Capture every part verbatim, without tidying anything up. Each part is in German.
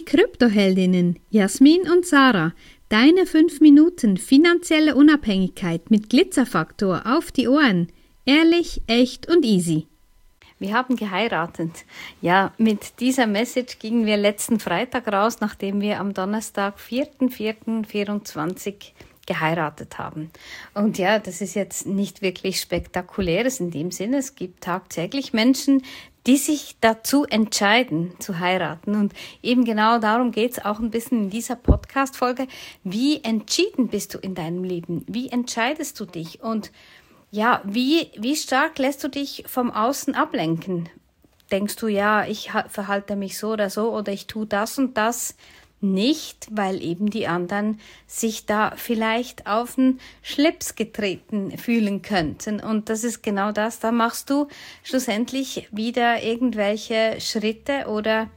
Kryptoheldinnen Jasmin und Sarah, deine fünf Minuten finanzielle Unabhängigkeit mit Glitzerfaktor auf die Ohren. Ehrlich, echt und easy. Wir haben geheiratet. Ja, mit dieser Message gingen wir letzten Freitag raus, nachdem wir am Donnerstag, vierten vierten vierundzwanzig geheiratet haben. Und ja, das ist jetzt nicht wirklich Spektakuläres in dem Sinne. Es gibt tagtäglich Menschen, die sich dazu entscheiden, zu heiraten. Und eben genau darum geht's auch ein bisschen in dieser Podcast-Folge. Wie entschieden bist du in deinem Leben? Wie entscheidest du dich? Und ja, wie, wie stark lässt du dich vom Außen ablenken? Denkst du, ja, ich verhalte mich so oder so oder ich tue das und das nicht, weil eben die anderen sich da vielleicht auf den Schlips getreten fühlen könnten. Und das ist genau das, da machst du schlussendlich wieder irgendwelche Schritte oder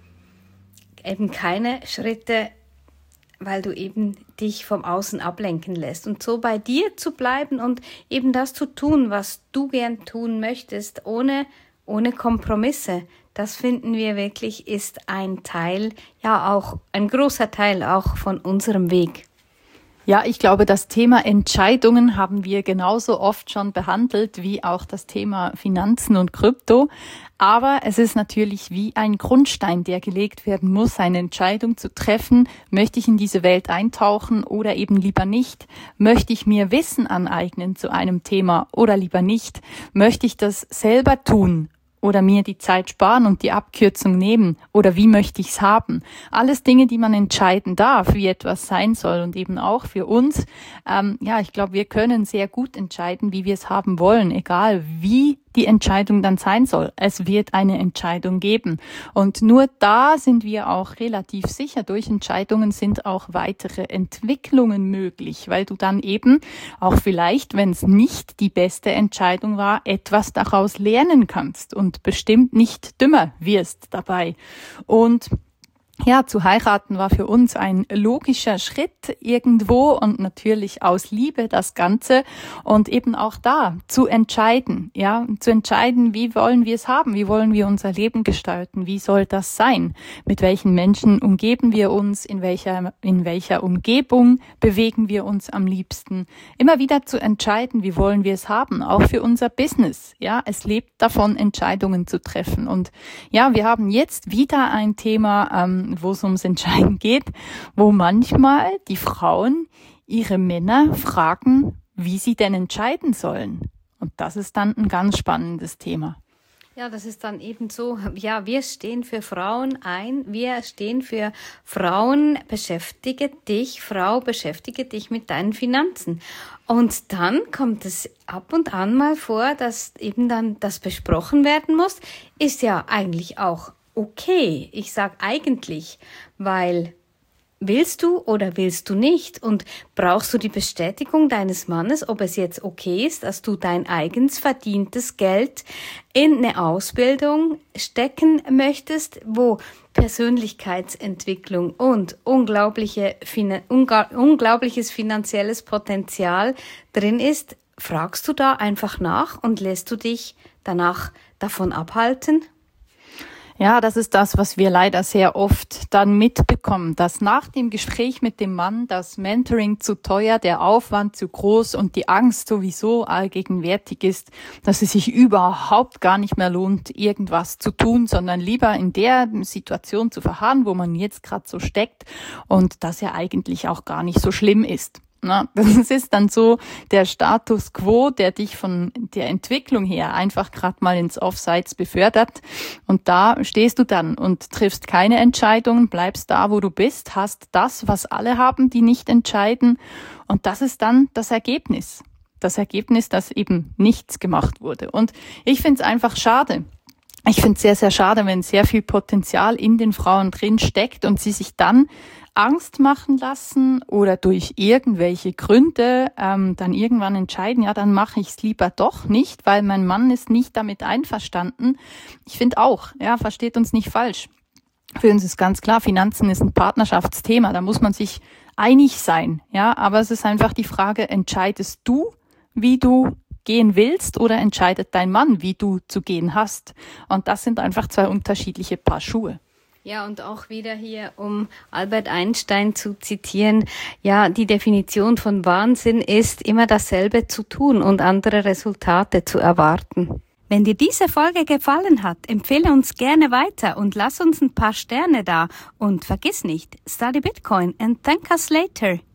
eben keine Schritte, weil du eben dich vom Außen ablenken lässt. Und so bei dir zu bleiben und eben das zu tun, was du gern tun möchtest, ohne, ohne Kompromisse, das finden wir wirklich, ist ein Teil, ja auch ein großer Teil auch von unserem Weg. Ja, ich glaube, das Thema Entscheidungen haben wir genauso oft schon behandelt wie auch das Thema Finanzen und Krypto. Aber es ist natürlich wie ein Grundstein, der gelegt werden muss, eine Entscheidung zu treffen. Möchte ich in diese Welt eintauchen oder eben lieber nicht? Möchte ich mir Wissen aneignen zu einem Thema oder lieber nicht? Möchte ich das selber tun? Oder mir die Zeit sparen und die Abkürzung nehmen? Oder wie möchte ich's haben? Alles Dinge, die man entscheiden darf, wie etwas sein soll und eben auch für uns. Ähm, ja, ich glaube, wir können sehr gut entscheiden, wie wir es haben wollen, egal wie die Entscheidung dann sein soll. Es wird eine Entscheidung geben. Und nur da sind wir auch relativ sicher, durch Entscheidungen sind auch weitere Entwicklungen möglich, weil du dann eben auch vielleicht, wenn es nicht die beste Entscheidung war, etwas daraus lernen kannst und bestimmt nicht dümmer wirst dabei. Und ja, zu heiraten war für uns ein logischer Schritt irgendwo und natürlich aus Liebe das Ganze und eben auch da zu entscheiden, ja, zu entscheiden, wie wollen wir es haben, wie wollen wir unser Leben gestalten, wie soll das sein, mit welchen Menschen umgeben wir uns, in welcher, in welcher Umgebung bewegen wir uns am liebsten, immer wieder zu entscheiden, wie wollen wir es haben, auch für unser Business, ja, es lebt davon, Entscheidungen zu treffen und ja, wir haben jetzt wieder ein Thema, ähm, wo es ums Entscheiden geht, wo manchmal die Frauen ihre Männer fragen, wie sie denn entscheiden sollen. Und das ist dann ein ganz spannendes Thema. Ja, das ist dann eben so, ja, wir stehen für Frauen ein, wir stehen für Frauen, beschäftige dich, Frau, beschäftige dich mit deinen Finanzen. Und dann kommt es ab und an mal vor, dass eben dann das besprochen werden muss, ist ja eigentlich auch okay, ich sag eigentlich, weil willst du oder willst du nicht und brauchst du die Bestätigung deines Mannes, ob es jetzt okay ist, dass du dein eigens verdientes Geld in eine Ausbildung stecken möchtest, wo Persönlichkeitsentwicklung und unglaubliche, unga, unglaubliches finanzielles Potenzial drin ist, fragst du da einfach nach und lässt du dich danach davon abhalten? Ja, das ist das, was wir leider sehr oft dann mitbekommen, dass nach dem Gespräch mit dem Mann das Mentoring zu teuer, der Aufwand zu groß und die Angst sowieso allgegenwärtig ist, dass es sich überhaupt gar nicht mehr lohnt, irgendwas zu tun, sondern lieber in der Situation zu verharren, wo man jetzt gerade so steckt und das ja eigentlich auch gar nicht so schlimm ist. Na, das ist dann so der Status quo, der dich von der Entwicklung her einfach gerade mal ins Offsides befördert. Und da stehst du dann und triffst keine Entscheidungen, bleibst da, wo du bist, hast das, was alle haben, die nicht entscheiden. Und das ist dann das Ergebnis. Das Ergebnis, dass eben nichts gemacht wurde. Und ich finde es einfach schade. Ich finde es sehr, sehr schade, wenn sehr viel Potenzial in den Frauen drin steckt und sie sich dann Angst machen lassen oder durch irgendwelche Gründe ähm, dann irgendwann entscheiden, ja, dann mache ich es lieber doch nicht, weil mein Mann ist nicht damit einverstanden. Ich finde auch, ja, versteht uns nicht falsch. Für uns ist ganz klar, Finanzen ist ein Partnerschaftsthema, da muss man sich einig sein, ja, aber es ist einfach die Frage, entscheidest du, wie du gehen willst oder entscheidet dein Mann, wie du zu gehen hast? Und das sind einfach zwei unterschiedliche Paar Schuhe. Ja, und auch wieder hier, um Albert Einstein zu zitieren, ja, die Definition von Wahnsinn ist, immer dasselbe zu tun und andere Resultate zu erwarten. Wenn dir diese Folge gefallen hat, empfehle uns gerne weiter und lass uns ein paar Sterne da. Und vergiss nicht, study Bitcoin and thank us later.